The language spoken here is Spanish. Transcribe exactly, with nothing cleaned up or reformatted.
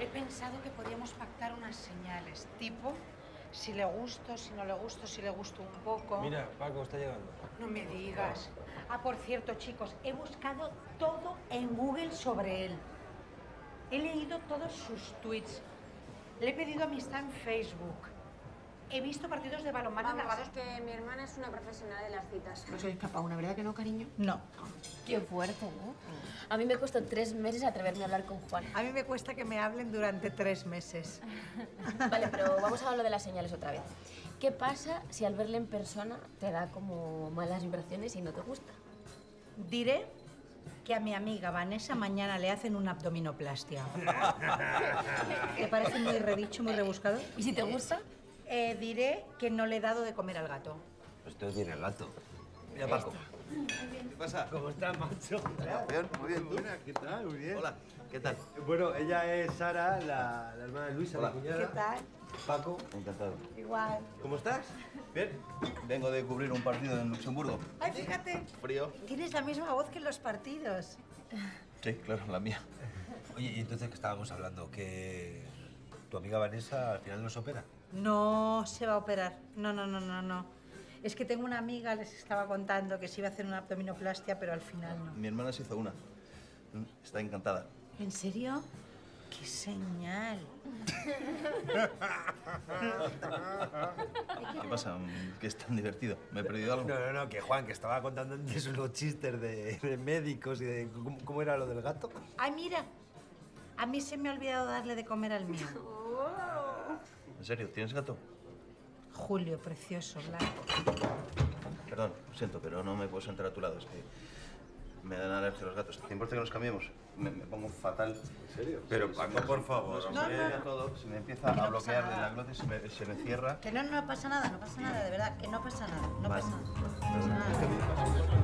He pensado que podíamos pactar unas señales, tipo si le gusto, si no le gusto, si le gusto un poco. Mira, Paco está llegando. No me digas. Ah, por cierto, chicos, he buscado todo en Google sobre él. He leído todos sus tweets. Le he pedido amistad en Facebook. He visto partidos de balonmano Vamos, narrados. es que mi hermana es una profesional de las citas. No sois capaz, ¿una verdad que no, cariño? No. Qué fuerte, ¿no? A mí me costó tres meses atreverme a hablar con Juan. A mí me cuesta que me hablen durante tres meses. Vale, pero vamos a hablar de las señales otra vez. ¿Qué pasa si al verle en persona te da como malas vibraciones y no te gusta? Diré que a mi amiga Vanessa mañana le hacen una abdominoplastia. ¿Te parece muy redicho, muy rebuscado? ¿Y si te gusta? Eh, diré que no le he dado de comer al gato. Pues tú tienes gato. Mira, Paco. ¿Qué pasa? ¿Cómo estás, macho? Bien, muy bien. ¿Tú? Buena, ¿qué tal? Muy bien. Hola, ¿qué tal? Bueno, ella es Sara, la, la hermana de Luisa, Hola. la cuñada. ¿Qué tal? Paco. Encantado. Igual. ¿Cómo estás? Bien. Vengo de cubrir un partido en Luxemburgo. Ay, fíjate. Frío. Tienes la misma voz que en los partidos. Sí, claro, la mía. Oye, y entonces que estábamos hablando, que tu amiga Vanessa al final nos opera. No se va a operar. No, no, no, no, no. Es que tengo una amiga, les estaba contando que se iba a hacer una abdominoplastia, pero al final no. Mi hermana se hizo una. Está encantada. ¿En serio? ¡Qué señal! ¿Qué pasa? Que es tan divertido. ¿Me he perdido algo? No, no, no, que Juan, que estaba contando antes unos chistes de, de médicos y de cómo, cómo era lo del gato. Ay, mira. A mí se me ha olvidado darle de comer al mío. ¿En serio? ¿Tienes gato? Julio, precioso, blanco. Perdón, lo siento, pero no me puedo sentar a tu lado. Es que me dan alergia los gatos. ¿Te importa que nos cambiemos? Me, me pongo fatal. ¿En serio? Sí, Pero sí, Paco, sí. por favor. Se No, me no, pega no. todo, se me empieza Que no a pasa bloquear de nada. la glotis, se me, se me cierra. Que no, no pasa nada, no pasa nada, de verdad, que no pasa nada, no Vale. pasa nada. No pasa nada.